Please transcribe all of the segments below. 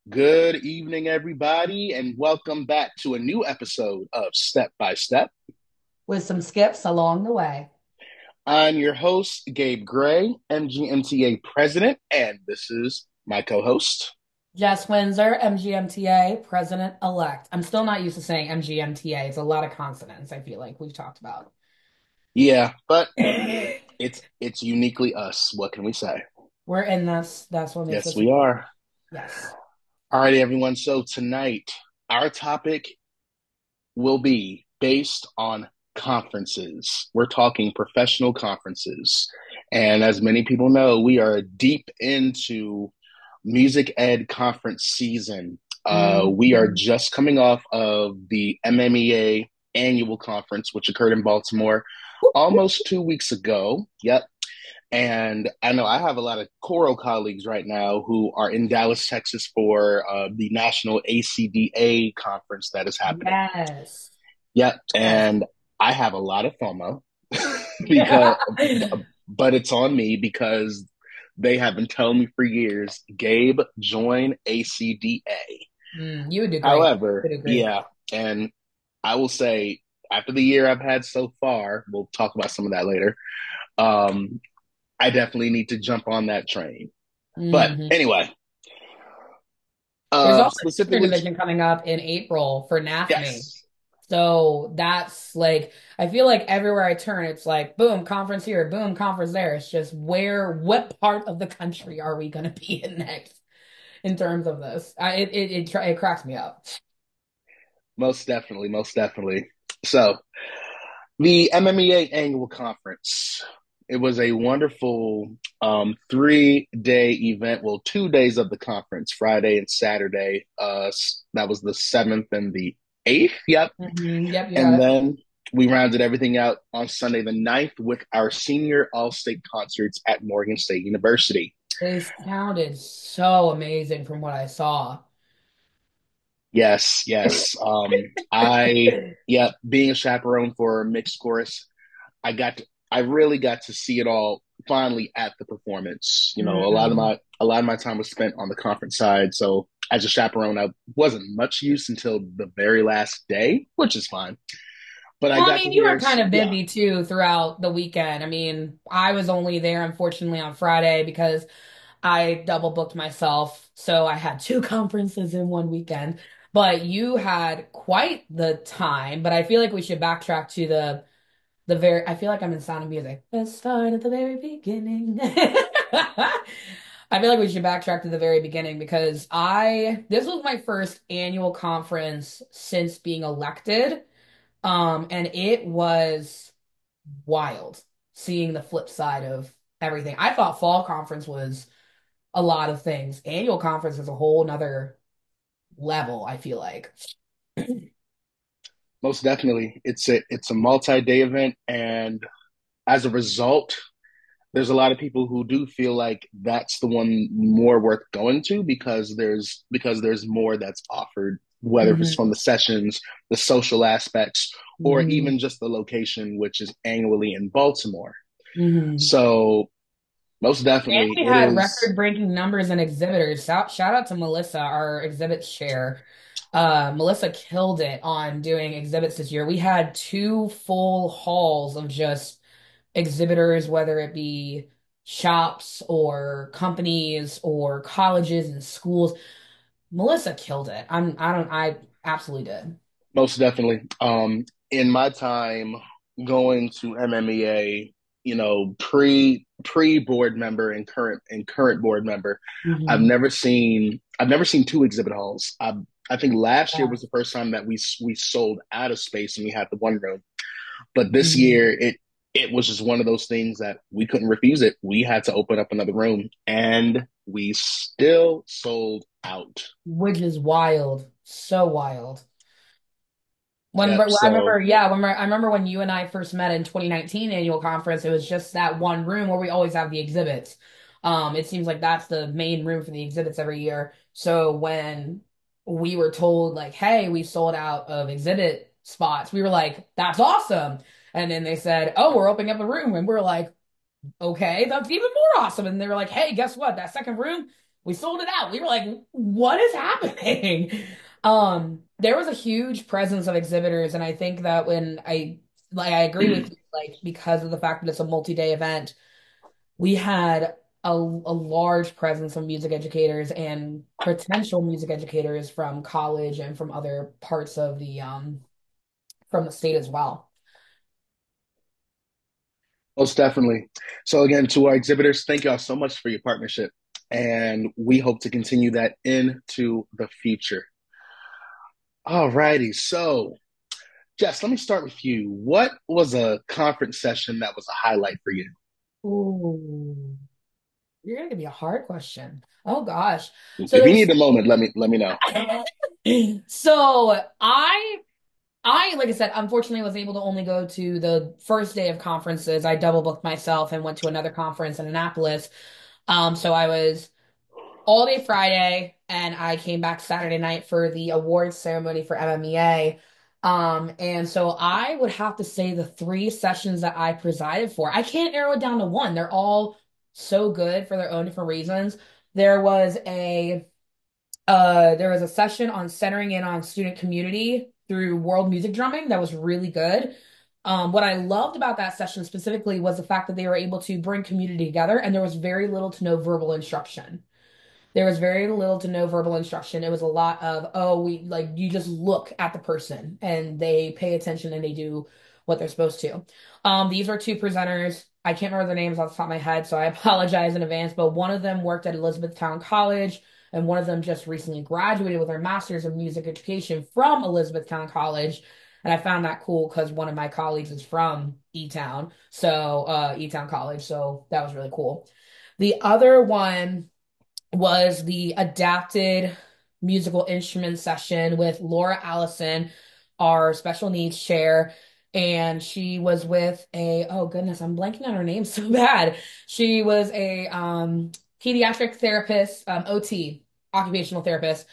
Good evening, everybody, and welcome back to a new episode of Step by Step. With some skips along the way. I'm your host, Gabe Gray, MGMTA president, and this is my co host. Jess Windsor, MGMTA, President-elect. I'm still not used to saying MGMTA. It's a lot of consonants, I feel like we've talked about. Yeah, but it's uniquely us. What can we say? We're in this. That's what makes Yes, us we unique. are. Yes. All right, everyone. So tonight, our topic will be based on conferences. We're talking professional conferences. And as many people know, we are deep into music ed conference season. We are Mhm. just coming off of the MMEA annual conference, which occurred in Baltimore almost 2 weeks ago. Yep. And I know I have a lot of choral colleagues right now who are in Dallas, Texas for the National ACDA conference that is happening. Yes. Yep. Yes. And I have a lot of FOMO because, but it's on me because they have been telling me for years, Gabe, join ACDA. You would do great. You However, would do great. yeah. And I will say, after the year I've had so far, we'll talk about some of that later. Um, I definitely need to jump on that train. But hmm anyway, There's also a sister specifically, division coming up in April for NAFME. yes, So that's like, I feel like everywhere I turn, it's like, boom, conference here, boom, conference there. It's just what part of the country are we going to be in next in terms of this? It cracks me up. most definitely, most definitely. So, the MMEA annual conference. It was a wonderful 3 day event. Well, 2 days of the conference, Friday and Saturday. That was the 7th and the 8th. Yep. Yep, you got And it. then we rounded everything out on Sunday the 9th with our senior all state concerts at Morgan State University. They sounded so amazing from what I saw. Yes, yes. Yeah, being a chaperone for mixed chorus, I really got to see it all finally at the performance. You know, Mm. a lot of my time was spent on the conference side. So as a chaperone, I wasn't much use until the very last day, which is fine. But I Well, I got to mean, you were hear, kind of yeah, busy too throughout the weekend. I mean, I was only there, unfortunately, on Friday because I double booked myself. So I had two conferences in one weekend. But you had quite the time. But I feel like we should backtrack to I feel like I'm in Sound of Music. Let's start at the very beginning. I feel like we should backtrack to the very beginning because this was my first annual conference since being elected. And it was wild seeing the flip side of everything. I thought fall conference was a lot of things. Annual conference is a whole nother level, I feel like. most definitely, it's a multi-day event, and as a result, there's a lot of people who do feel like that's the one more worth going to because there's more that's offered, whether it's from hmm the sessions, the social aspects, or hmm even just the location, which is annually in Baltimore. hmm So most And definitely we it had is. record-breaking numbers and exhibitors. Shout out to Melissa, our exhibits chair. Melissa killed it on doing exhibits this year. We had two full halls of just exhibitors, whether it be shops or companies or colleges and schools. Melissa killed it. I absolutely did. Most definitely. In my time going to MMEA, you know, pre board member and current board member, hmm I've never seen two exhibit halls. I think last year Yeah. was the first time that we sold out of space and we had the one room. But this hmm year it was just one of those things that we couldn't refuse it. We had to open up another room and we still sold out. Which is wild. So wild. Yep. I So remember, yeah, I remember when you and I first met in 2019 annual conference, it was just that one room where we always have the exhibits. It seems like that's the main room for the exhibits every year. So when we were told like, hey, we sold out of exhibit spots, we were like, that's awesome. And then they said, oh, we're opening up a room. And we're like, okay, that's even more awesome. And they were like, hey, guess what? That second room, We sold it out. We were like, what is happening? There was a huge presence of exhibitors, and I think that when I agree with you, like because of the fact that it's a multi-day event, we had a large presence of music educators and potential music educators from college and from other parts of the from the state as well. Most definitely. So again, to our exhibitors, thank y'all so much for your partnership. And we hope to continue that into the future. All righty. So, Jess, let me start with you. What was a conference session that was a highlight for you? Ooh, you're gonna give me a hard question. Oh gosh. So If you there's need a moment, let me know. so I like I said, unfortunately was able to only go to the first day of conferences. I double booked myself and went to another conference in Annapolis. So I was all day Friday, and I came back Saturday night for the awards ceremony for MMEA. And so I would have to say the three sessions that I presided for, I can't narrow it down to one. They're all so good for their own different reasons. There was a there was a session on centering in on student community through world music drumming that was really good. What I loved about that session specifically was the fact that they were able to bring community together, and there was very little to no verbal instruction. There was very little to no verbal instruction. It was a lot of, oh, we like you just look at the person and they pay attention and they do what they're supposed to. These are two presenters. I can't remember their names off the top of my head, so I apologize in advance, but one of them worked at Elizabethtown College, and one of them just recently graduated with her master's of music education from Elizabethtown College. And I found that cool because one of my colleagues is from E-Town, so E-Town College, so that was really cool. The other one was the adapted musical instrument session with Laura Allison, our special needs chair. And she was with oh goodness, I'm blanking on her name so bad. She was a pediatric therapist, OT, occupational therapist,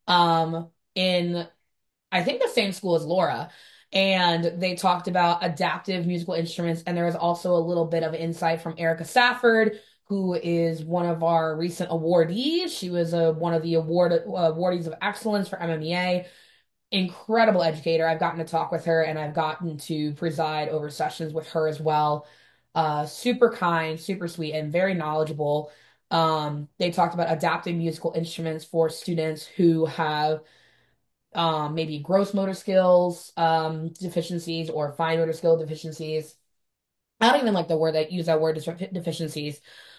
in I think the same school as Laura. And they talked about adaptive musical instruments. And there was also a little bit of insight from Erica Safford, who is one of our recent awardees. She was one of the awardees of excellence for MMEA. Incredible educator. I've gotten to talk with her and I've gotten to preside over sessions with her as well. Super kind, super sweet, and very knowledgeable. They talked about adapting musical instruments for students who have maybe gross motor skills deficiencies or fine motor skill deficiencies. I don't even like the word that use that word deficiencies.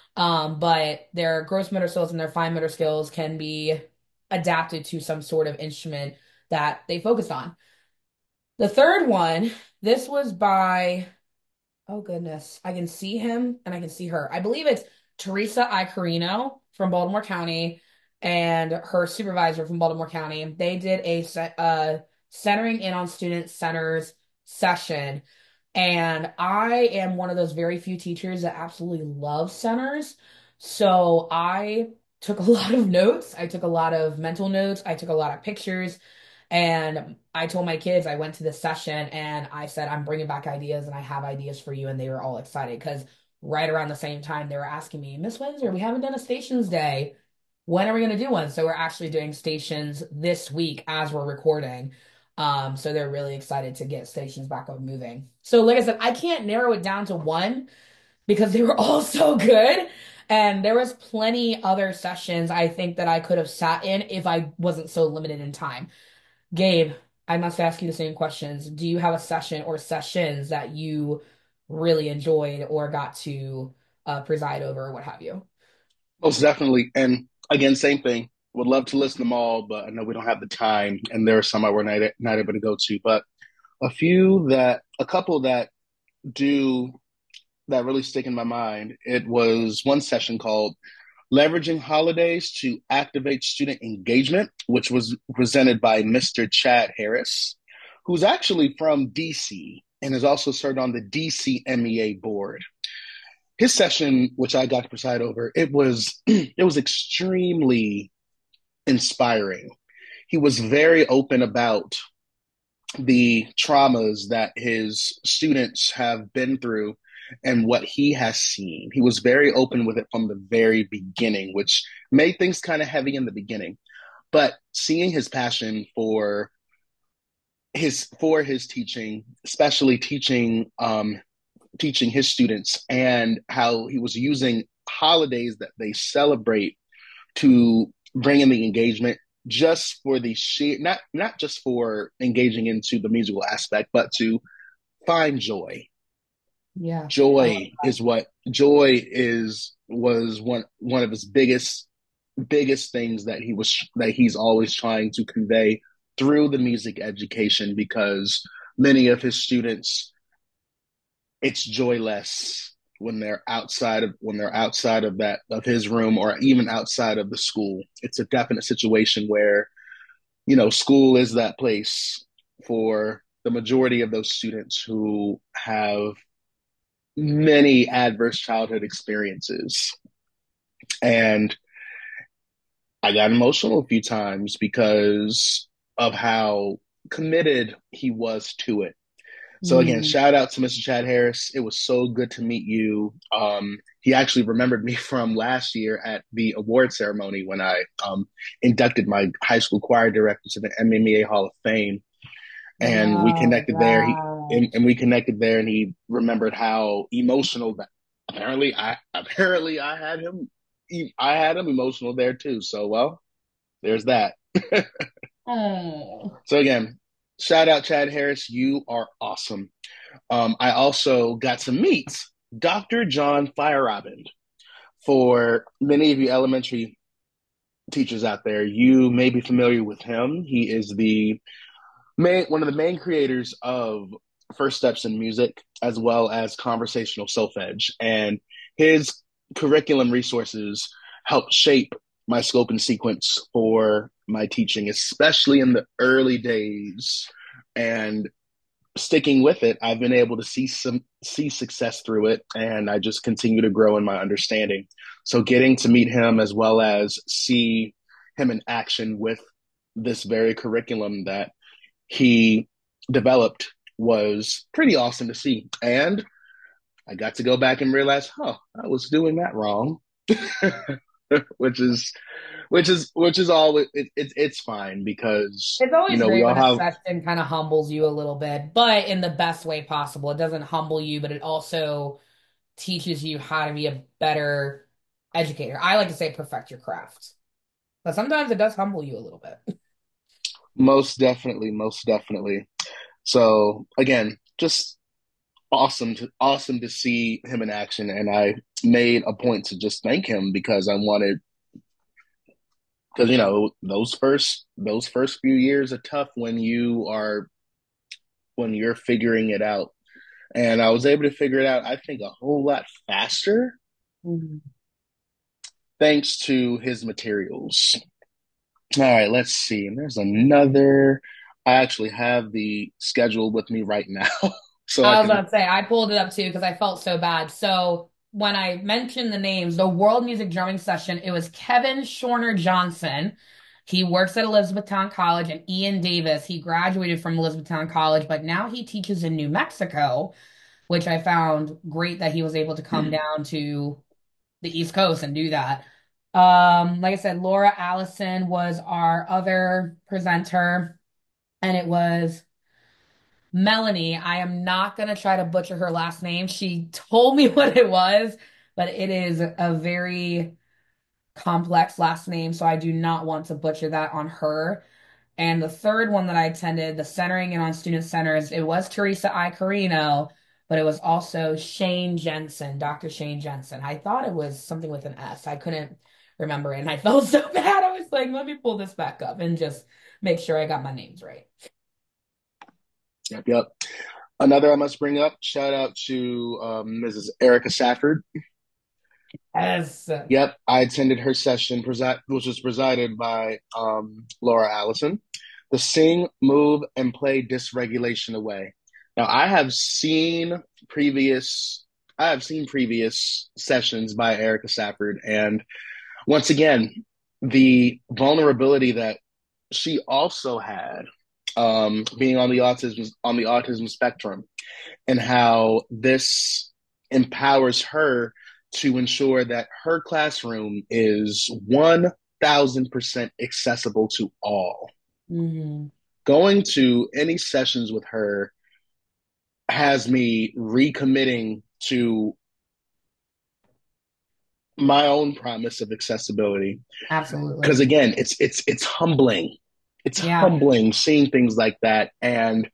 But their gross motor skills and their fine motor skills can be adapted to some sort of instrument that they focus on. The third one, this was by oh goodness. I can see him and I can see her. I believe it's Teresa Icarino from Baltimore County and her supervisor from Baltimore County. They did a centering in on student centers session. And I am one of those very few teachers that absolutely love centers. So I took a lot of notes. I took a lot of mental notes. I took a lot of pictures. And I told my kids I went to this session and I said, I'm bringing back ideas and I have ideas for you. And they were all excited because right around the same time, they were asking me, Miss Windsor, we haven't done a stations day. When are we going to do one? So we're actually doing stations this week as we're recording. So they're really excited to get stations back up moving. So like I said, I can't narrow it down to one because they were all so good. And there was plenty other sessions I think that I could have sat in if I wasn't so limited in time. Gabe, I must ask you the same questions. Do you have a session or sessions that you really enjoyed or got to preside over or what have you? Most definitely. And again, same thing. Would love to list them all, but I know we don't have the time, and there are some I were not able to go to. But a couple that do that really stick in my mind. It was one session called Leveraging Holidays to Activate Student Engagement, which was presented by Mr. Chad Harris, who's actually from DC and has also served on the DC MEA board. His session, which I got to preside over, it was extremely inspiring. He was very open about the traumas that his students have been through and what he has seen. He was very open with it from the very beginning, which made things kind of heavy in the beginning. But seeing his passion for his teaching, especially teaching his students, and how he was using holidays that they celebrate to bring in the engagement, just for the sheer, not just for engaging into the musical aspect, but to find joy. Yeah. I love Joy is was one of his biggest things that he's always trying to convey through the music education, because many of his students, it's joyless when they're outside of that of his room, or even outside of the school. It's a definite situation where, school is that place for the majority of those students who have many adverse childhood experiences. And I got emotional a few times because of how committed he was to it. So again, Mm. shout out to Mr. Chad Harris. It was so good to meet you. He actually remembered me from last year at the award ceremony when I inducted my high school choir director to the MMA Hall of Fame, and we Wow, connected there. He right. and we connected there, and he remembered how emotional that apparently I had him emotional there too. So well, there's that. Oh. So again, shout out Chad Harris. You are awesome. I also got to meet Dr. John Feyerabend. For many of you elementary teachers out there, you may be familiar with him. He is one of the main creators of First Steps in Music, as well as Conversational Solfege. And his curriculum resources helped shape my scope and sequence for my teaching, especially in the early days. And sticking with it, I've been able to see success through it, and I just continue to grow in my understanding. So getting to meet him, as well as see him in action with this very curriculum that he developed, was pretty awesome to see. And I got to go back and realize, I was doing that wrong. which is which is all it's fine, because It's always we great all when a have session kind of humbles you a little bit, but in the best way possible. It doesn't humble you, but it also teaches you how to be a better educator. I like to say perfect your craft, but sometimes it does humble you a little bit. most definitely. So again, just awesome to see him in action, and I made a point to just thank him, because I wanted because those first few years are tough when you're figuring it out, and I was able to figure it out, I think, a whole lot faster Mhm. thanks to his materials. All right, let's see. And there's another. I actually have the schedule with me right now, so I I was can. about to say, I pulled it up too because I felt so bad. So when I mentioned the names, the World Music Drumming Session, it was Kevin Shorner Johnson. He works at Elizabethtown College, and Ian Davis. He graduated from Elizabethtown College, but now he teaches in New Mexico, which I found great that he was able to come down to the East Coast and do that. Like I said, Laura Allison was our other presenter, and it was Melanie. I am not going to try to butcher her last name. She told me what it was, but it is a very complex last name, so I do not want to butcher that on her. And the third one that I attended, the centering and on student centers, it was Teresa I. Carino, but it was also Shane Jensen, Dr. Shane Jensen. I thought it was something with an S. I couldn't remember it, and I felt so bad. I was like, let me pull this back up and just make sure I got my names right. Yep. Another I must bring up, shout out to Mrs. Erica Safford. Yes. Yep, I attended her session, which was presided by Laura Allison. The Sing, Move, and Play Dysregulation Away. Now, I have seen previous sessions by Erica Safford, and once again, the vulnerability that she also had, being on the autism spectrum, and how this empowers her to ensure that her classroom is 1000% accessible to all. Hmm. Going to any sessions with her has me recommitting to my own promise of accessibility, because Absolutely. again, it's humbling. It's Yeah. humbling seeing things like that, and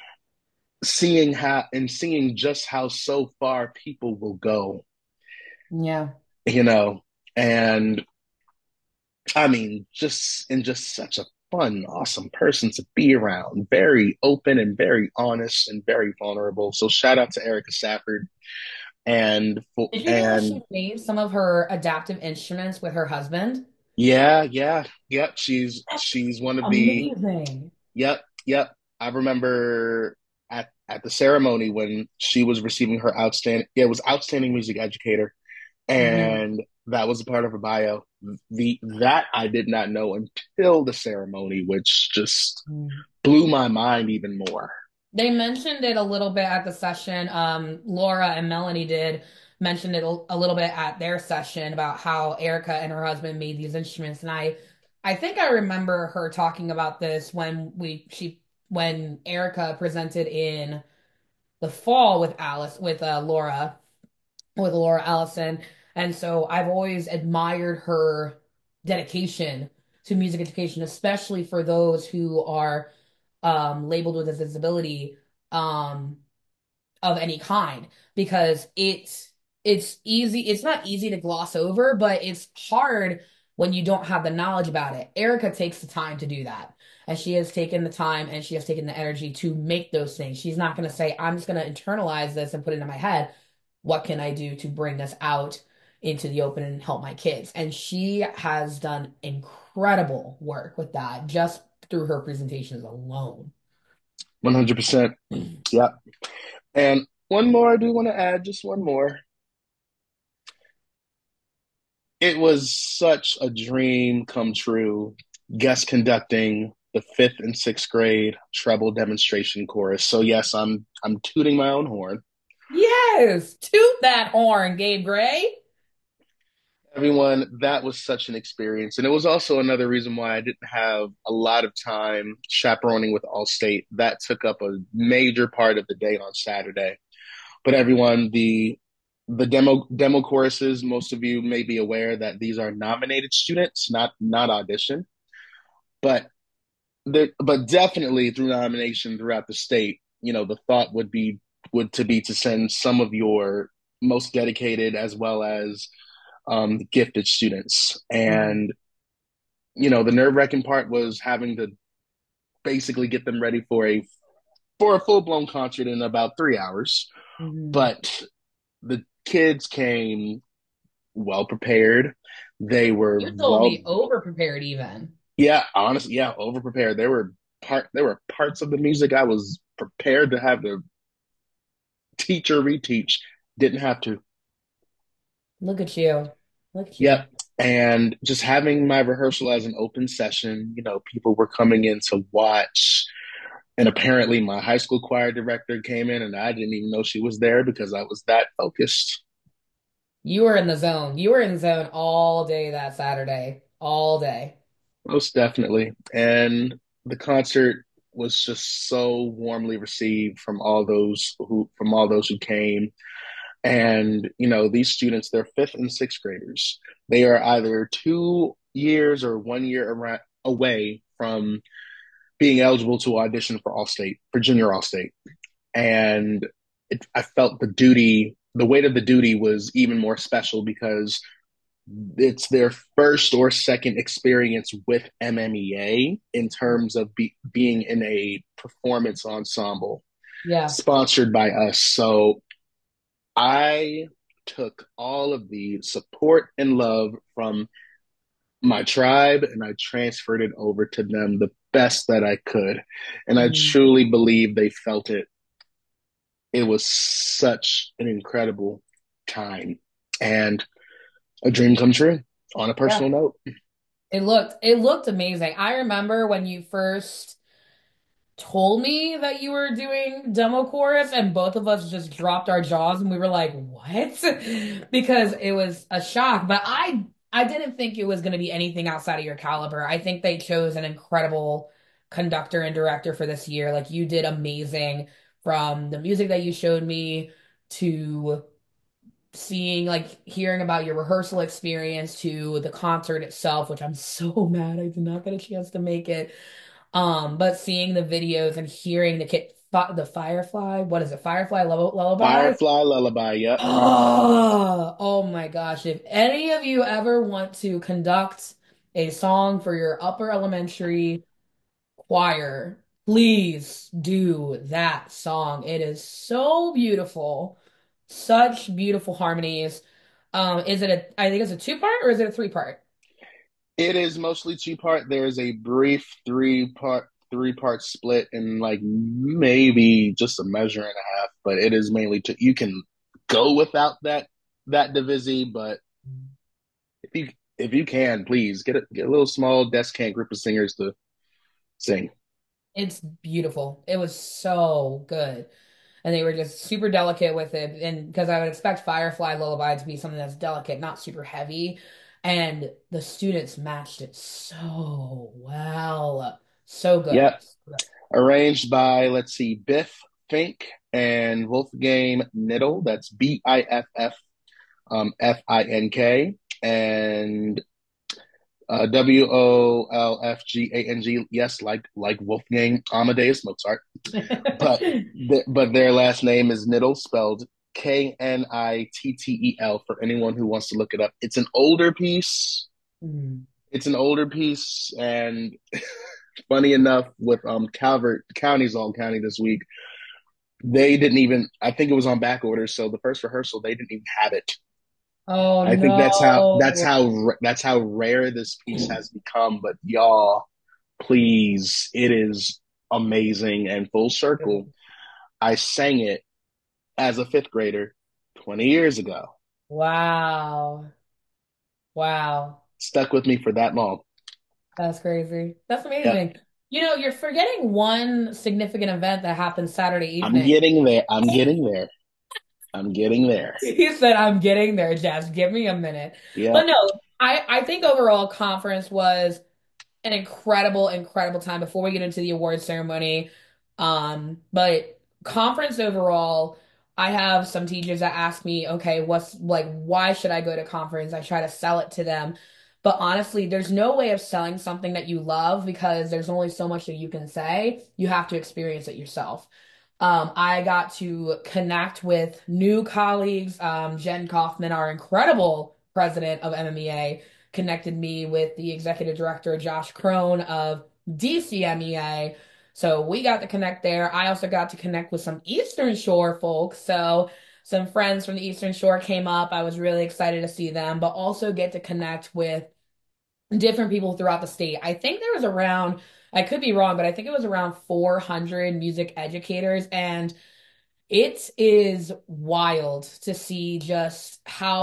seeing just how so far people will go, Yeah. you know. And I mean, just such a fun, awesome person to be around. Very open and very honest and very vulnerable. So shout out to Erica Safford Did you know and she made some of her adaptive instruments with her husband? yeah, yeah, yep. That's She's one of the amazing. yep, yep. I remember at the ceremony when she was receiving her outstanding, yeah, it was outstanding music educator, Hmm. and that was a part of her bio. The that I did not know until the ceremony, which just blew my mind even more. They mentioned it a little bit at the session. Laura and Melanie did mention it a little bit at their session about how Erica and her husband made these instruments. And I think I remember her talking about this when Erica presented in the fall with Laura Allison. And so I've always admired her dedication to music education, especially for those who are labeled with a disability um, of any kind, because it's not easy to gloss over, but it's hard when you don't have the knowledge about it. Erica takes the time to do that. And she has taken the time and she has taken the energy to make those things. She's not going to say, I'm just going to internalize this and put it in my head. What can I do to bring this out into the open and help my kids? And she has done incredible work with that just through her presentations alone. 100%. Yeah. And one more I do want to add, just one more. It was such a dream come true, guest conducting the fifth and sixth grade treble demonstration chorus. So yes, I'm tooting my own horn. Yes, toot that horn, Gabe Gray. Everyone, that was such an experience. And it was also another reason why I didn't have a lot of time chaperoning with Allstate. That took up a major part of the day on Saturday. But everyone, the demo choruses, most of you may be aware that these are nominated students, not audition, but but definitely through nomination throughout the state. You know, the thought would to be to send some of your most dedicated as well as gifted students. Mhm. And you know, the nerve wracking part was having to basically get them ready for a full blown concert in about 3 hours. Mhm. But the kids came well prepared. They were You told well, me over prepared even. yeah, honestly, yeah, over prepared. There were parts of the music I was prepared to have the teacher reteach. Didn't have to. Look at you. Look at you. Yep. And just having my rehearsal as an open session, you know, people were coming in to watch. And apparently my high school choir director came in and I didn't even know she was there because I was that focused. You were in the zone. You were in the zone all day that Saturday. All day. Most definitely. And the concert was just so warmly received from all those who came. And, you know, these students, they're fifth and sixth graders. They are either 2 years or 1 year away from being eligible to audition for Allstate, for junior Allstate. And I felt the weight of the duty was even more special because it's their first or second experience with MMEA in terms of being in a performance ensemble Yeah. sponsored by us. So I took all of the support and love from my tribe and I transferred it over to them the best that I could. And I Mhm. truly believe they felt it. It was such an incredible time and a dream come true on a Yeah. personal note. It looked amazing. I remember when you first told me that you were doing demo chorus, and both of us just dropped our jaws and we were like, "What?" Because it was a shock. But I didn't think it was going to be anything outside of your caliber. I think they chose an incredible conductor and director for this year. Like you did amazing from the music that you showed me to seeing like hearing about your rehearsal experience to the concert itself, which I'm so mad I did not get a chance to make it. But seeing the videos and hearing the Firefly, what is it? Firefly Lullaby? Firefly Lullaby. Yep. Oh, oh my gosh. If any of you ever want to conduct a song for your upper elementary choir, please do that song. It is so beautiful. Such beautiful harmonies. I think it's a two-part or is it a three-part? It is mostly two-part. There's a brief three-part split in like maybe just a measure and a half, but it is mainly two. You can go without that divisi, but if you can, please get a little small descant group of singers to sing. It's beautiful. It was so good. And they were just super delicate with it. And because I would expect Firefly Lullaby to be something that's delicate, not super heavy. And the students matched it so well. So good. Yep. Arranged by, let's see, Biff Fink and Wolfgang Niddle. That's Biff Fink and Wolfgang. Yes, like Wolfgang Amadeus Mozart. But but their last name is Niddle, spelled Knittel. For anyone who wants to look it up, it's an older piece. Mm. It's an older piece, and funny enough, with Calvert County's all county this week, they didn't even. I think it was on back order, so the first rehearsal they didn't even have it. Oh I think no. that's how rare this piece has become. But y'all, please, it is amazing and full circle. I sang it as a fifth grader 20 years ago. Wow. Wow. Stuck with me for that long. That's crazy. That's Yep. amazing. You know, you're forgetting one significant event that happened Saturday I'm evening. getting there. I'm getting there. I'm getting there. He said, I'm getting there, Jazz. Give me a minute. But Yep. no, I think overall conference was an incredible, incredible time before we get into the award ceremony. But conference overall, I have some teachers that ask me, okay, what's like, why should I go to conference? I try to sell it to them. But honestly, there's no way of selling something that you love because there's only so much that you can say. You have to experience it yourself. I got to connect with new colleagues. Jen Kaufman, our incredible president of MMEA, connected me with the executive director, Josh Crone of DCMEA. So we got to connect there. I also got to connect with some Eastern Shore folks. So some friends from the Eastern Shore came up. I was really excited to see them, but also get to connect with different people throughout the state. I think there was around, I could be wrong, but I think it was around 400 music educators. And it is wild to see just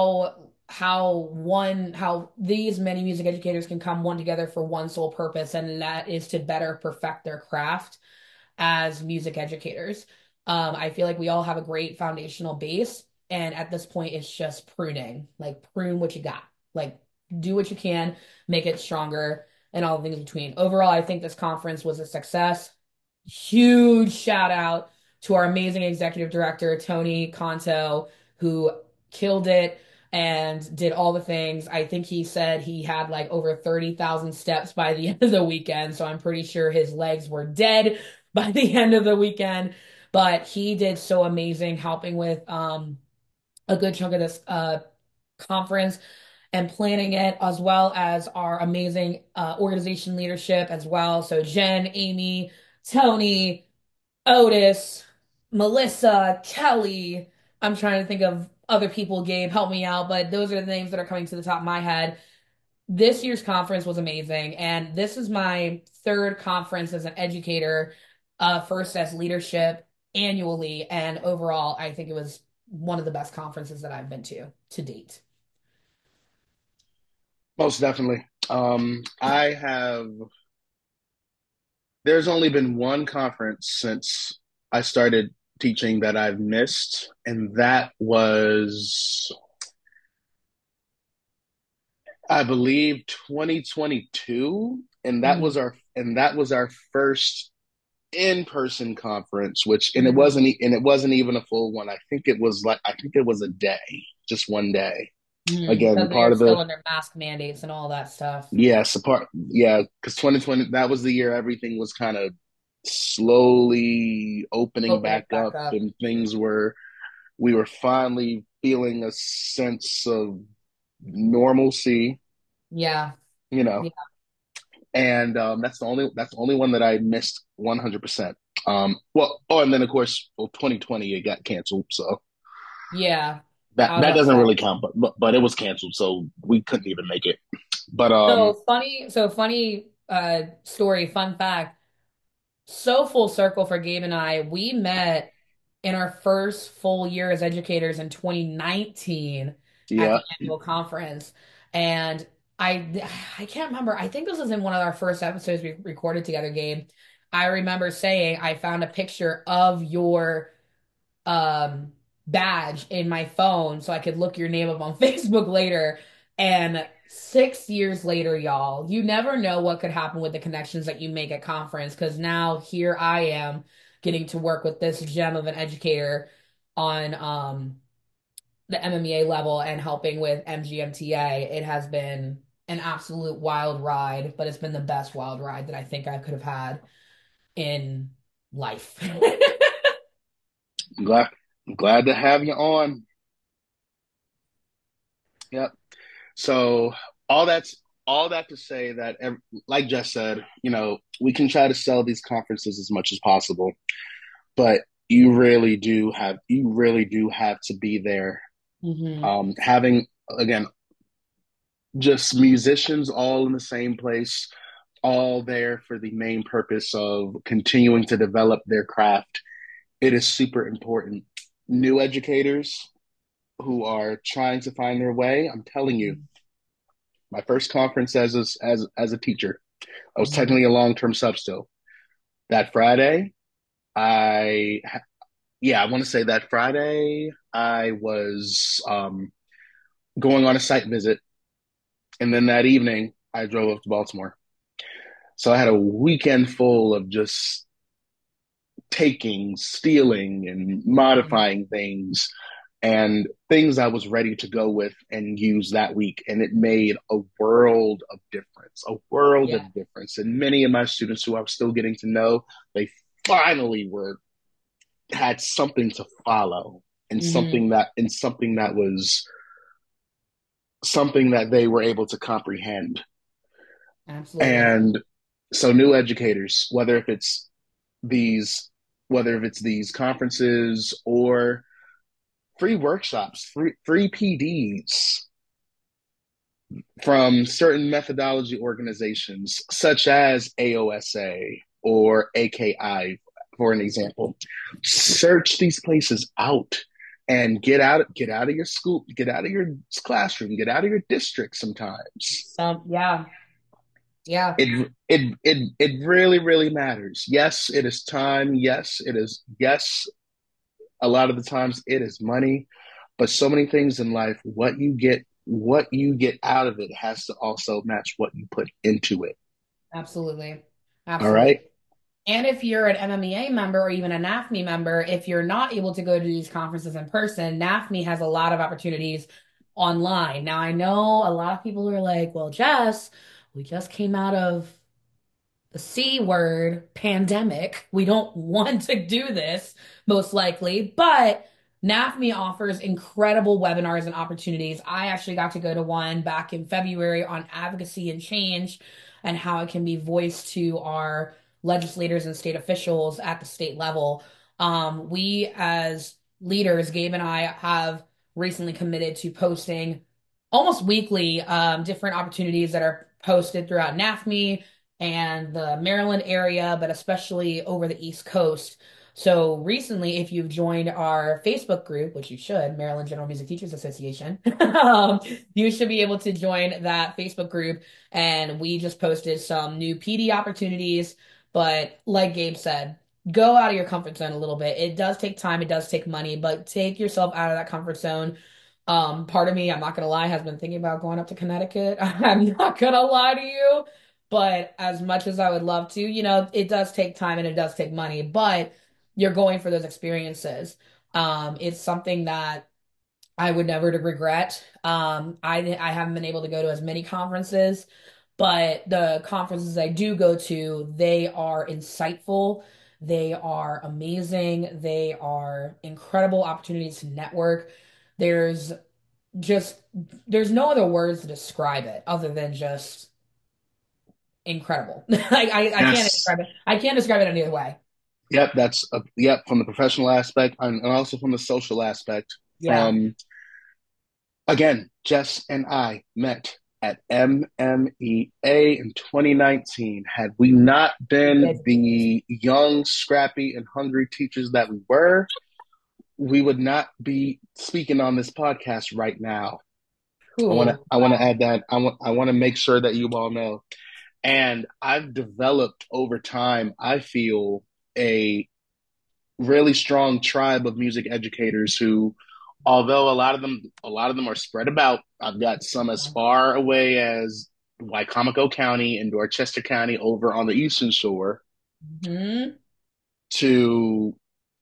how these many music educators can come one together for one sole purpose, and that is to better perfect their craft as music educators. I feel like we all have a great foundational base, and at this point, it's just pruning. Like prune what you got. Like do what you can, make it stronger, and all the things between. Overall, I think this conference was a success. Huge shout out to our amazing executive director, Tony Conto, who killed it and did all the things. I think he said he had like over 30,000 steps by the end of the weekend. So I'm pretty sure his legs were dead by the end of the weekend. But he did so amazing helping with a good chunk of this conference and planning it, as well as our amazing organization leadership as well. So Jen, Amy, Tony, Otis, Melissa, Kelly. I'm trying to think of other people, Gabe, help me out, but those are the names that are coming to the top of my head. This year's conference was amazing, and this is my third conference as an educator, first as leadership annually, and overall, I think it was one of the best conferences that I've been to date. Most definitely. I have there's only been one conference since I started teaching that I've missed, and that was, I believe, 2022, and Mm, that was our first in-person conference, which mm, and it wasn't even a full one. I think it was a day, just one day. Again, because they're part of still the under mask mandates and all that stuff. yes, because 2020, that was the year everything was kind of slowly opening Opening back back up, up. and we were finally feeling a sense of normalcy, Yeah. you know. Yeah. And that's the only one that I missed 100%. And then of course, 2020 it got canceled, so Yeah. that I was that about to doesn't say. really count. But it was canceled, so we couldn't even make it. But So funny story, fun fact. So full circle for Gabe and I. We met in our first full year as educators in 2019 at yeah, the annual conference. And I can't remember. I think this was in one of our first episodes we recorded together, Gabe. I remember saying I found a picture of your um badge in my phone so I could look your name up on Facebook later. And 6 years later, y'all, you never know what could happen with the connections that you make at conference. Because now here I am getting to work with this gem of an educator on the MMEA level and helping with MGMTA. It has been an absolute wild ride, but it's been the best wild ride that I think I could have had in life. I'm glad to have you on. Yep. So all that's all that to say that, like Jess said, we can try to sell these conferences as much as possible, but you really do have to be there. hmm Having again just musicians all in the same place, all there for the main purpose of continuing to develop their craft. It is super important. New educators who are trying to find their way, I'm telling you, my first conference as a teacher, I was hmm technically a long-term sub still. That Friday, I yeah, I want to say that Friday I was going on a site visit, and then that evening I drove up to Baltimore. So I had a weekend full of just taking, stealing, and modifying things, and things I was ready to go with and use that week. And it made a world of difference, a world Yeah. of difference. And many of my students who I'm still getting to know, they finally were had something to follow, and hmm something that was something that they were able to comprehend. Absolutely. And so new educators, these whether if it's these conferences or free workshops, free PDs from certain methodology organizations such as AOSA or AKI, for an example. Search these places out and get out of your school, get out of your classroom, get out of your district sometimes. Yeah. Yeah. It really, really matters. Yes, it is time. Yes, a lot of the times it is money, but so many things in life, what you get out of it has to also match what you put into it. Absolutely. All Absolutely. right. And if you're an MMEA member or even a NAFME member, if you're not able to go to these conferences in person, NAFME has a lot of opportunities online. Now, I know a lot of people are like, well, Jess, we just came out of the C word pandemic. We don't want to do this, most likely, but NAFME offers incredible webinars and opportunities. I actually got to go to one back in February on advocacy and change and how it can be voiced to our legislators and state officials at the state level. We, as leaders, Gabe and I, have recently committed to posting almost weekly different opportunities that are posted throughout NAFME and the Maryland area, but especially over the East Coast. So recently, if you've joined our Facebook group, which you should, Maryland General Music Teachers Association, you should be able to join that Facebook group. And we just posted some new PD opportunities, But like Gabe said, go out of your comfort zone a little bit. It does take time, it does take money, but take yourself out of that comfort zone. Part of me, I'm not gonna lie, has been thinking about going up to Connecticut. I'm not gonna lie to you. But as much as I would love to, it does take time and it does take money, but you're going for those experiences. It's something that I would never to regret. I haven't been able to go to as many conferences, but the conferences I do go to, they are insightful. They are amazing. They are incredible opportunities to network. There's just there's no other words to describe it other than just incredible. I can't Yes. describe it. I can't describe it any other way. Yep. Yep. From the professional aspect and also from the social aspect. Yeah. Again, Jess and I met at MMEA in 2019. Had we not been the young, scrappy, and hungry teachers that we were, we would not be speaking on this podcast right now. Ooh, I want to wow. add that. I want to make sure that you all know. And I've developed over time, I feel, a really strong tribe of music educators who, although a lot of them are spread about. I've got some as far away as Wycomico County and Dorchester County over on the eastern shore Hmm. to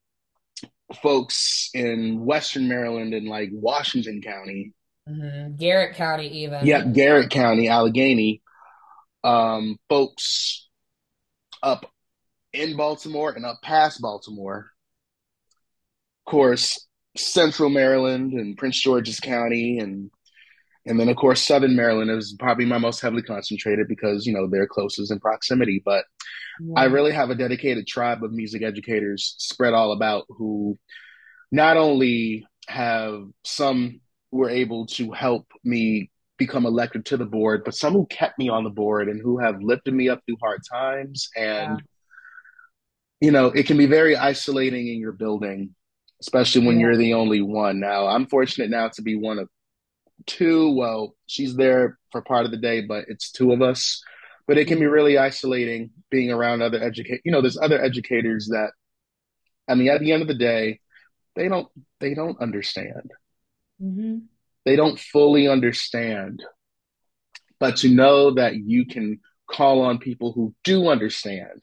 folks in western Maryland and like Washington County. Garrett County even. Yep, Garrett County, Allegheny. Folks up in Baltimore and up past Baltimore. Of course, Central Maryland and Prince George's County and then of course Southern Maryland is probably my most heavily concentrated because they're closest in proximity. But I Yeah. really have a dedicated tribe of music educators spread all about who not only have some were able to help me become elected to the board, but some who kept me on the board and who have lifted me up through hard times. Yeah. And it can be very isolating in your building, especially when Yeah. you're the only one. Now, I'm fortunate now to be one of two. Well, she's there for part of the day, but it's two of us. But it can be really isolating being around other educate. There's other educators that, I mean, at the end of the day, they don't they don't understand. Hmm. They don't fully understand. But to know that you can call on people who do understand,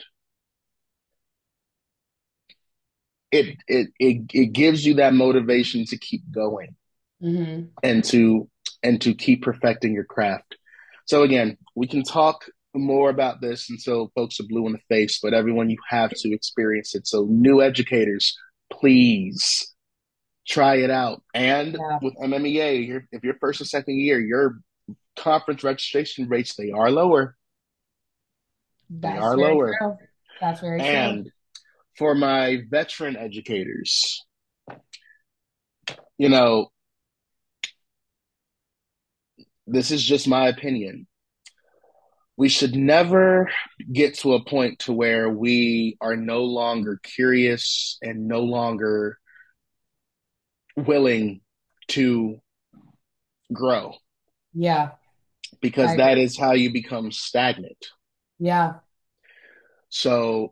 it gives you that motivation to keep going Hmm. and to keep perfecting your craft. So again, we can talk more about this until folks are blue in the face, but everyone, you have to experience it. So new educators, please try it out. And Yeah. with MMEA, if you're first or second year, your conference registration rates, they are lower. They That's are very lower. true. That's very true. And for my veteran educators, you know, this is just my opinion. We should never get to a point to where we are no longer curious and no longer willing to grow, Yeah. I because agree. that is how you become stagnant. Yeah. So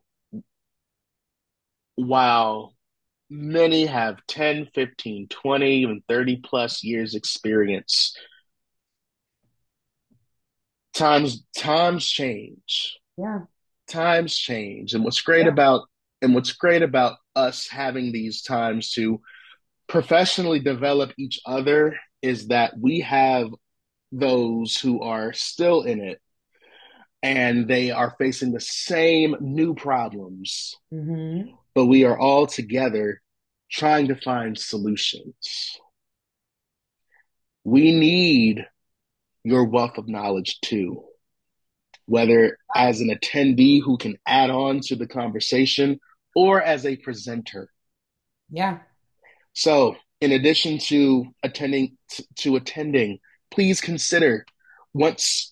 while many have 10, 15, 20, even 30 plus years experience, times change. Yeah. Times change. Yeah. And what's great about us having these times to professionally develop each other is that we have those who are still in it and they are facing the same new problems, Hmm. but we are all together trying to find solutions. We need your wealth of knowledge too, whether as an attendee who can add on to the conversation or as a presenter. Yeah. So, in addition to attending, please consider once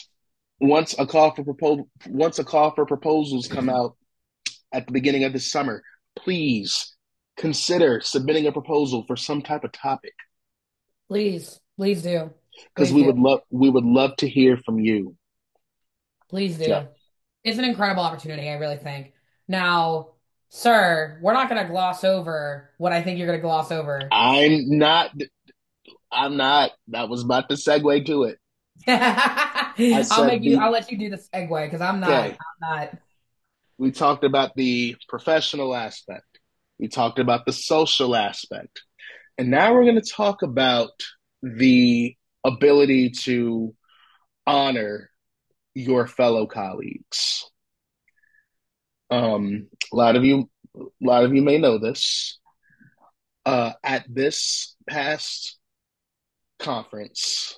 once a call for proposals come out at the beginning of the summer, please consider submitting a proposal for some type of topic Please. Please do. because Please do. we would love to hear from you. Please Yeah. do. It's an incredible opportunity, I really think. Now, sir, we're not going to gloss over what I think you're going to gloss over. I'm not. I'm not. That was about to segue to it. I said I'll the let you do the segue because okay. I'm not. We talked about the professional aspect. We talked about the social aspect. And now we're going to talk about the ability to honor your fellow colleagues. A lot of you, a lot of you may know this. At this past conference,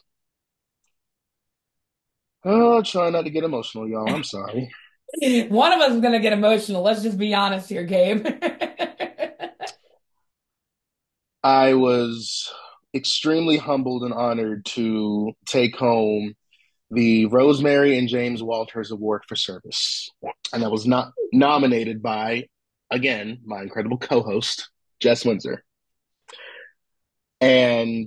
oh, try not to get emotional, y'all. I'm sorry. One of us is going to get emotional. Let's just be honest here, Gabe. I was extremely humbled and honored to take home the Rosemary and James Walters Award for Service. And I was not nominated by, again, my incredible co host, Jess Windsor. And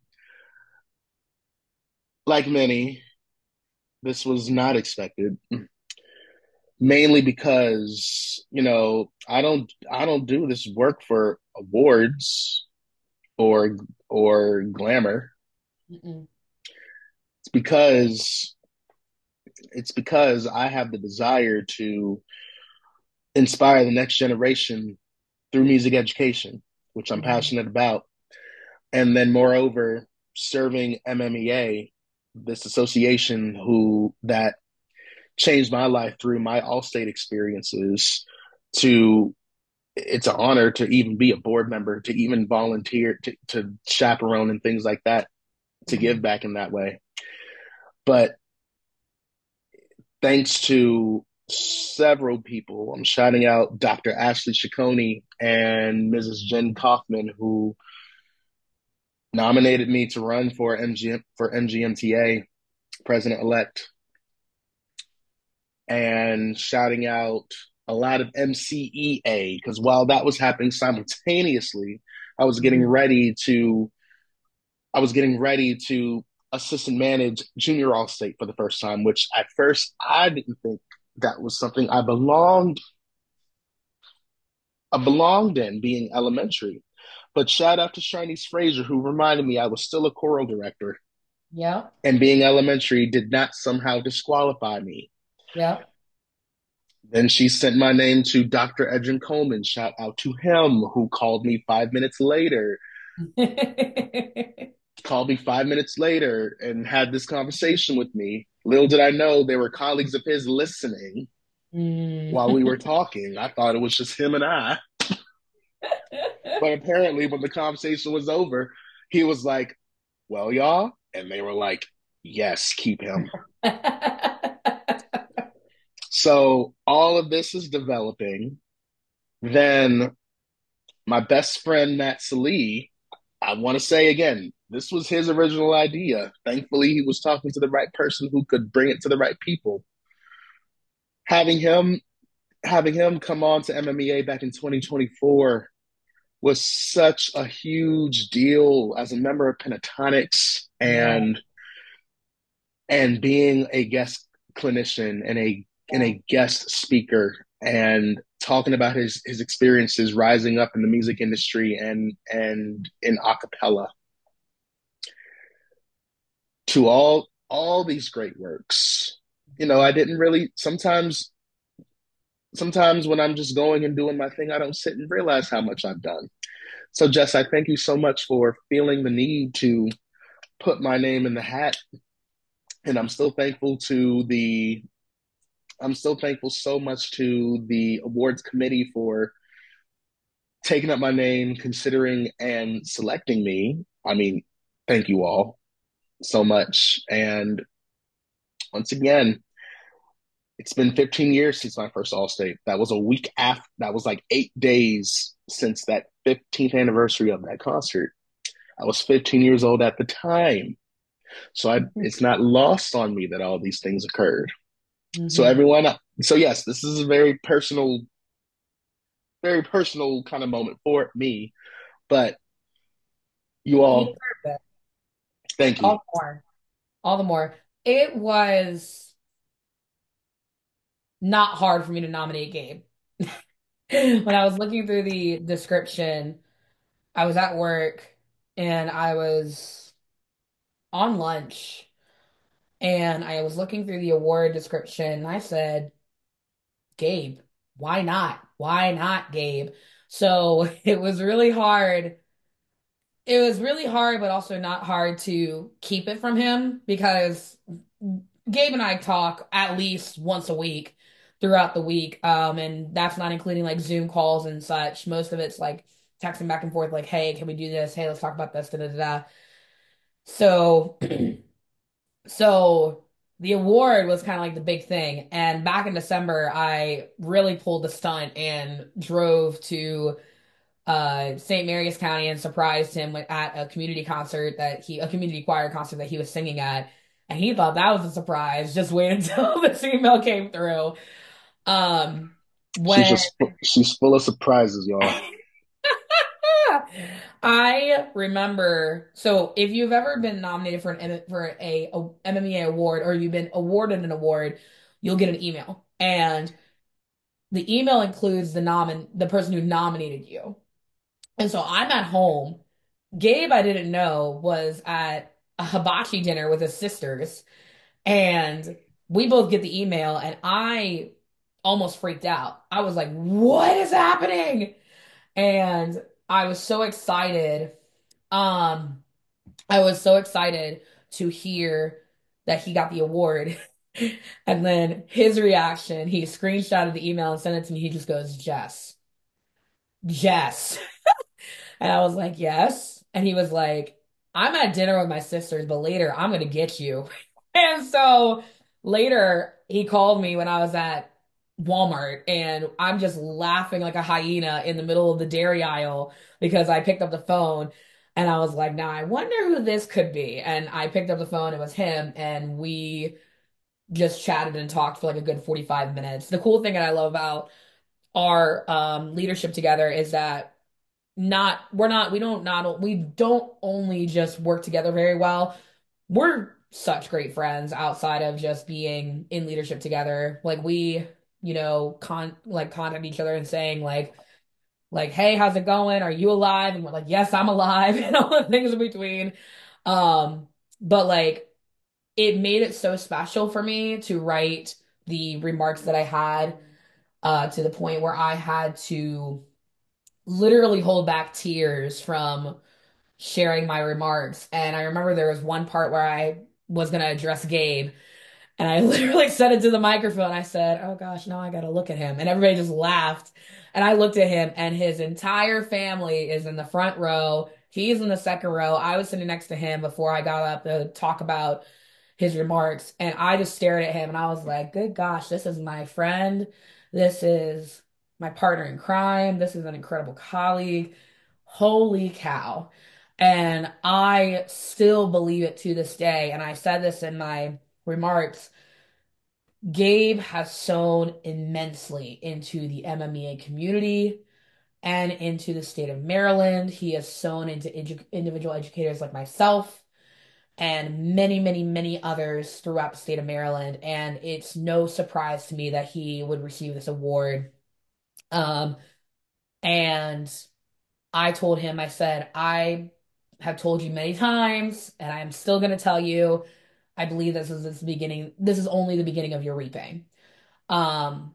like many, this was not expected, mainly because, I don't do this work for awards or glamour. Mm-mm. It's because it's because I have the desire to inspire the next generation through music education, which I'm Mhm. passionate about. And then, moreover, serving MMEA, this association who that changed my life through my Allstate experiences. To It's an honor to even be a board member, to even volunteer, to chaperone and things like that, to give Mhm. back in that way. But thanks to several people, I'm shouting out Dr. Ashley Ciccone and Mrs. Jen Kaufman, who nominated me to run for MGMTA president elect, and shouting out a lot of MCEA, because while that was happening simultaneously, I was getting Mhm. ready to I was getting ready to assistant manage junior Allstate for the first time, which at first I didn't think that was something I belonged in, being elementary. But shout out to Shanice Fraser, who reminded me I was still a choral director, Yep. and being elementary did not somehow disqualify me. Yep. Then she sent my name to Dr. Edrin Coleman. Shout out to him, who called me 5 minutes later and had this conversation with me. Little did I know there were colleagues of his listening Mm. while we were talking. I thought it was just him and I. But apparently, when the conversation was over, he was like, "Well, y'all," and they were like, "Yes, keep him." So all of this is developing. Then my best friend, Matt Salee, I want to say again, this was his original idea. Thankfully, he was talking to the right person who could bring it to the right people. Having him having him come on to MMEA back in 2024 was such a huge deal as a member of Pentatonics, Yeah. and being a guest clinician and Yeah. a guest speaker, and talking about his experiences rising up in the music industry and in acapella, to all these great works. I didn't really sometimes when I'm just going and doing my thing, I don't sit and realize how much I've done. So Jess, I thank you so much for feeling the need to put my name in the hat. And I'm still thankful so much to the awards committee for taking up my name, considering and selecting me. I mean, thank you all so much. And once again, it's been 15 years since my first All State. That was a week after, that was like 8 days since that 15th anniversary of that concert. I was 15 years old at the time. It's not lost on me that all these things occurred. So Mhm. everyone, so yes, this is a very personal kind of moment for me. But you You all, deserve it. thank All you. the more. All the more. It was not hard for me to nominate Gabe. When I was looking through the description, I was at work and I was on lunch and I was looking through the award description and I said, Gabe, why not? Why not, Gabe? So it was really hard. It was really hard, but also not hard to keep it from him because Gabe and I talk at least once a week throughout the week. And that's not including like Zoom calls and such. Most of it's like texting back and forth, like, hey, can we do this? Hey, let's talk about this, da da da. Da. So so the award was kind of like the big thing. And back in December, I really pulled the stunt and drove to St. Mary's County and surprised him at a community choir concert that he was singing at. And he thought that was a surprise. Just wait until this email came through. Um, when She's full of surprises, y'all. I remember, so if you've ever been nominated for a MMA award or you've been awarded an award, you'll get an email, and the email includes the person who nominated you. And so I'm at home. Gabe, I didn't know, was at a hibachi dinner with his sisters, and we both get the email, and I almost freaked out. I was like, "What is happening?" And I was so excited. Um, I was so excited to hear that he got the award. And then his reaction, he screenshotted the email and sent it to me. He just goes, Jess. And I was like, yes. And he was like, I'm at dinner with my sisters, but later I'm gonna get you. And so later he called me when I was at Walmart and I'm just laughing like a hyena in the middle of the dairy aisle because I picked up the phone and I was like, now I wonder who this could be. And I picked up the phone, it was him, and we just chatted and talked for like a good 45 minutes. The cool thing that I love about our leadership together is that not we're not we don't not we don't only just work together very well. We're such great friends outside of just being in leadership together. Like we, contact each other and saying like, hey, how's it going? Are you alive? And we're like, yes, I'm alive, and all the things in between. Um, but like it made it so special for me to write the remarks that I had, to the point where I had to literally hold back tears from sharing my remarks. And I remember there was one part where I was going to address Gabe, and I literally said it to the microphone. I said, "Oh gosh, now I got to look at him." And everybody just laughed. And I looked at him, and his entire family is in the front row. He's in the second row. I was sitting next to him before I got up to talk about his remarks. And I just stared at him and I was like, good gosh, this is my friend. This is my partner in crime. This is an incredible colleague. Holy cow. And I still believe it to this day. And I said this in my remarks. Gabe has sown immensely into the MMA community and into the state of Maryland. He has sown into individual educators like myself and many, many, many others throughout the state of Maryland. And it's no surprise to me that he would receive this award. Um, and I told him, I said, I have told you many times, and I'm still going to tell you, I believe this beginning. This is only the beginning of your reaping. Um,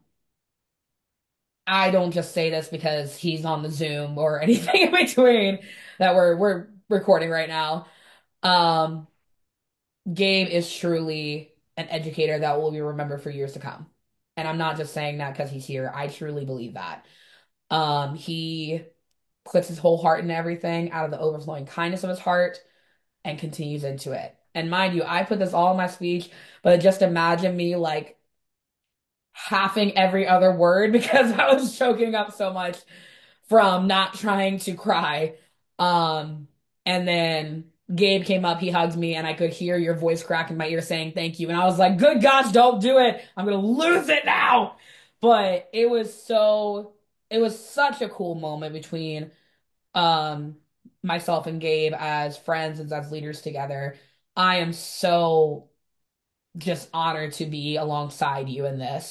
I don't just say this because he's on the Zoom or anything in between that we're recording right now. Um, Gabe is truly an educator that will be remembered for years to come. And I'm not just saying that because he's here. I truly believe that. He puts his whole heart into everything out of the overflowing kindness of his heart and continues into it. And mind you, I put this all in my speech, but just imagine me like halving every other word because I was choking up so much from not trying to cry. Um, and then Gabe came up, he hugged me, and I could hear your voice crack in my ear saying thank you. And I was like, good gosh, don't do it. I'm gonna lose it now. But it was such a cool moment between um myself and Gabe as friends and as leaders together. I am so just honored to be alongside you in this.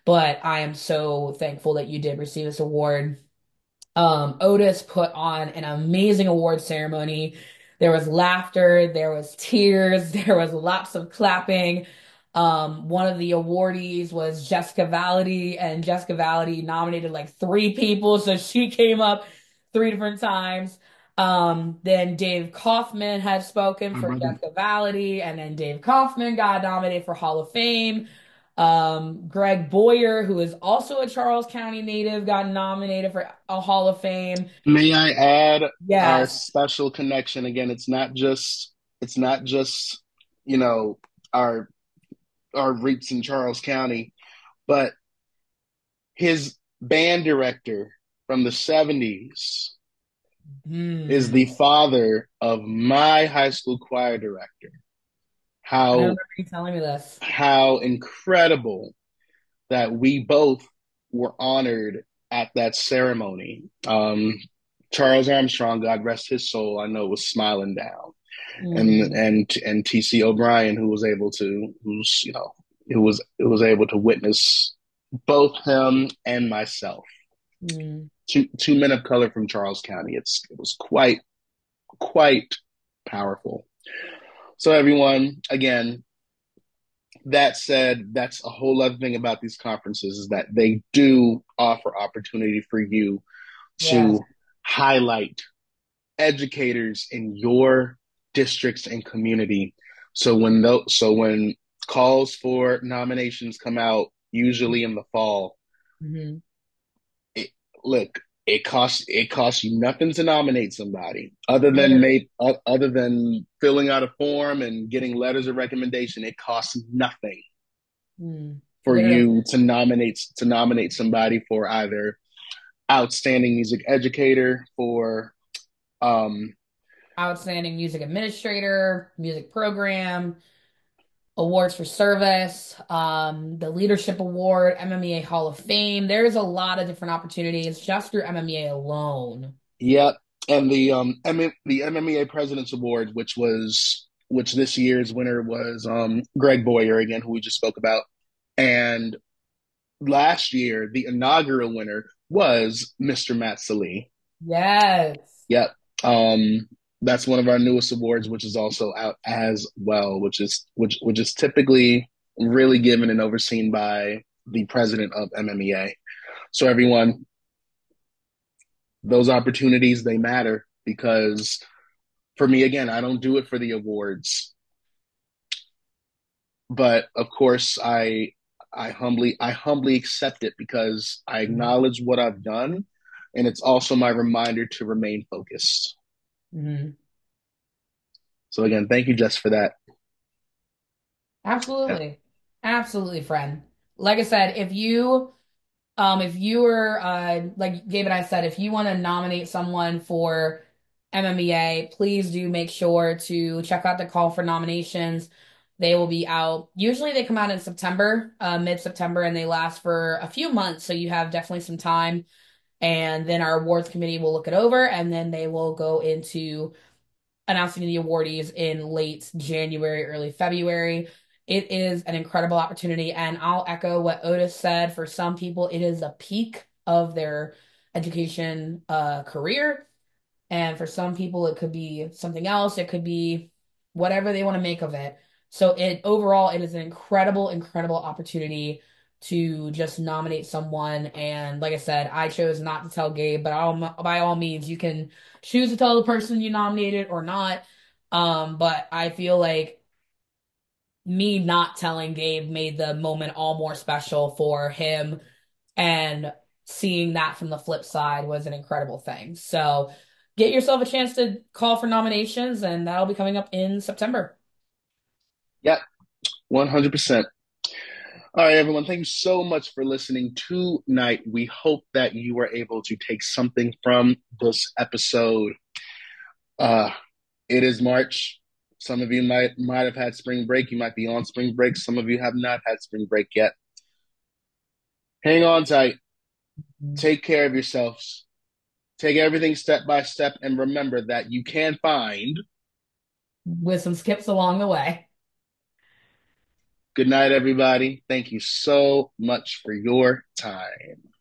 but I am so thankful that you did receive this award. Otis put on an amazing award ceremony. There was laughter, there was tears, there was lots of clapping. One of the awardees was Jessica Valady, and Jessica Valady nominated like three people, so she came up three different times. Then Dave Kaufman had spoken My for brother. Jessica Valady, and then Dave Kaufman got nominated for Hall of Fame. Greg Boyer, who is also a Charles County native, got nominated for a Hall of Fame. May I add our Yes, special connection again? It's not just you know our our roots in Charles County, but his band director from the 70s is hmm. the father of my high school choir director. I How remember you telling me this. how incredible that we both were honored at that ceremony. Charles Armstrong, God rest his soul, I know was smiling down, and Mm, and TC O'Brien, who was able to witness both him and myself, mm, two men of color from Charles County. It was quite powerful. So everyone, again, that said, that's a whole other thing about these conferences is that they do offer opportunity for you yes. to highlight educators in your districts and community. So when calls for nominations come out, usually in the fall, Hmm. it, look, it costs you nothing to nominate somebody Literally. other than filling out a form and getting letters of recommendation. It costs nothing Mm, for literally. you to nominate somebody for either outstanding music educator, for um Outstanding music administrator, music program, awards for service, the leadership award, MMEA Hall of Fame. There's a lot of different opportunities just through MMEA alone. yep, and the MMA President's Award, which this year's winner was Greg Boyer again, who we just spoke about, and last year the inaugural winner was Mr. Matt Salih. Yes. Yep. Um, that's one of our newest awards, which is also out as well, which is typically really given and overseen by the president of MMEA. So everyone, those opportunities they matter because for me again, I don't do it for the awards, but of course I humbly accept it because I acknowledge what I've done, and it's also my reminder to remain focused. Hmm. So again, thank you, Jess, for that. Absolutely. Absolutely, friend. Like I said, if you were like Gabe and I said, if you want to nominate someone for MMEA, please do make sure to check out the call for nominations. They will be out. Usually they come out in September, mid-September, and they last for a few months, so you have definitely some time. And then our awards committee will look it over, and then they will go into announcing the awardees in late January, early February. It is an incredible opportunity, and I'll echo what Otis said. For some people, it is a peak of their education career, and for some people, it could be something else. It could be whatever they want to make of it. So it overall, it is an incredible, incredible opportunity to just nominate someone. And like I said, I chose not to tell Gabe, but by all means, you can choose to tell the person you nominated or not. But I feel like me not telling Gabe made the moment all more special for him, and seeing that from the flip side was an incredible thing. So get yourself a chance to call for nominations, and that'll be coming up in September. Yep, 100%. All right, everyone. Thank you so much for listening tonight. We hope that you were able to take something from this episode. Uh, it is March. Some of you might have had spring break. You might be on spring break. Some of you have not had spring break yet. Hang on tight. Take care of yourselves. Take everything step by step, and remember that you can find With some skips along the way. Good night, everybody. Thank you so much for your time.